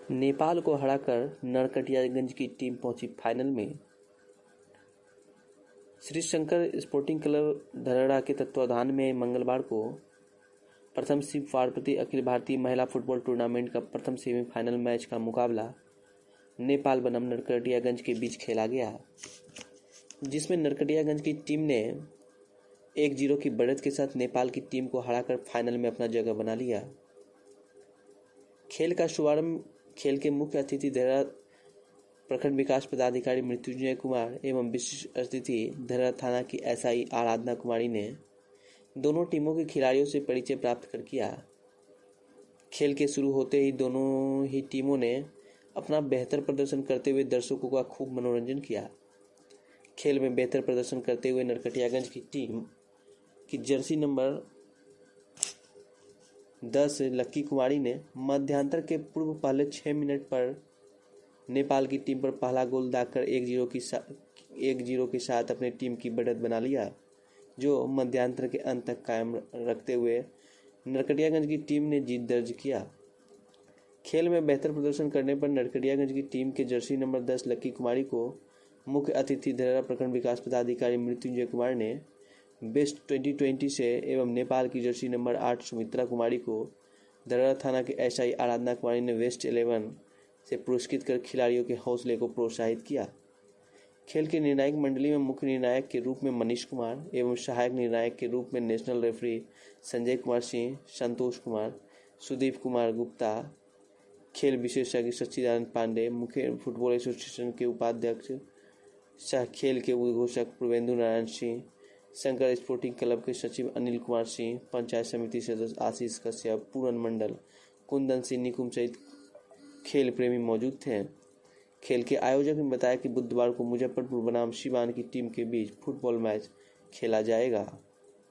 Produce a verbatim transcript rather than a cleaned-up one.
नेपाल को हराकर नरकटियागंज की टीम पहुंची फाइनल में। श्री शंकर स्पोर्टिंग क्लब धरहरा के तत्वाधान में मंगलवार को प्रथम शिव पार्वती अखिल भारतीय महिला फुटबॉल टूर्नामेंट का प्रथम सेमीफाइनल मैच का मुकाबला नेपाल बनाम नरकटियागंज के बीच खेला गया, जिसमें नरकटियागंज की टीम ने एक जीरो की बढ़त के साथ नेपाल की टीम को हराकर फाइनल में अपना जगह बना लिया। खेल का शुभारंभ खेल के मुख्य अतिथि धरहरा प्रखंड विकास पदाधिकारी मृत्युंजय कुमार एवं विशिष्ट अतिथि धरहरा थाना की एसआई आराधना कुमारी ने दोनों टीमों के खिलाड़ियों से परिचय प्राप्त कर किया। खेल के शुरू होते ही दोनों ही टीमों ने अपना बेहतर प्रदर्शन करते हुए दर्शकों का खूब मनोरंजन किया। खेल में बेहतर प्रदर्शन करते हुए नरकटियागंज की टीम की जर्सी नंबर दस लक्की कुमारी ने मध्यांतर के पूर्व पहले छह मिनट पर नेपाल की टीम पर पहला गोल दागकर एक जीरो की एक जीरो के साथ अपनी टीम की बढ़त बना लिया, जो मध्यांतर के अंत तक कायम रखते हुए नरकटियागंज की टीम ने जीत दर्ज किया। खेल में बेहतर प्रदर्शन करने पर नरकटियागंज की टीम के जर्सी नंबर दस लक्की कुमारी को मुख्य अतिथि धरहरा प्रखंड विकास पदाधिकारी मृत्युंजय कुमार ने बेस्ट ट्वेंटी ट्वेंटी से एवं नेपाल की जर्सी नंबर आठ सुमित्रा कुमारी को धरहरा थाना के एसआई आराधना कुमारी ने वेस्ट इलेवन से पुरस्कृत कर खिलाड़ियों के हौसले को प्रोत्साहित किया। खेल की निर्णायक मंडली में मुख्य निर्णायक के रूप में मनीष कुमार एवं सहायक निर्णायक के रूप में नेशनल रेफरी संजय कुमार सिंह, संतोष कुमार, सुदीप कुमार गुप्ता, खेल विशेषज्ञ सच्चिदानंद पांडे, मुख्य फुटबॉल एसोसिएशन के उपाध्यक्ष सह खेल के उद्घोषक पूर्वेंदु नारायण सिंह, शंकर स्पोर्टिंग क्लब के सचिव अनिल कुमार सिंह, पंचायत समिति सदस्य आशीष कश्यप, पूरन मंडल, कुंदन सिंह निकुम सहित खेल प्रेमी मौजूद थे। खेल के आयोजक ने बताया कि बुधवार को मुजफ्फरपुर बनाम सिवान की टीम के बीच फुटबॉल मैच खेला जाएगा।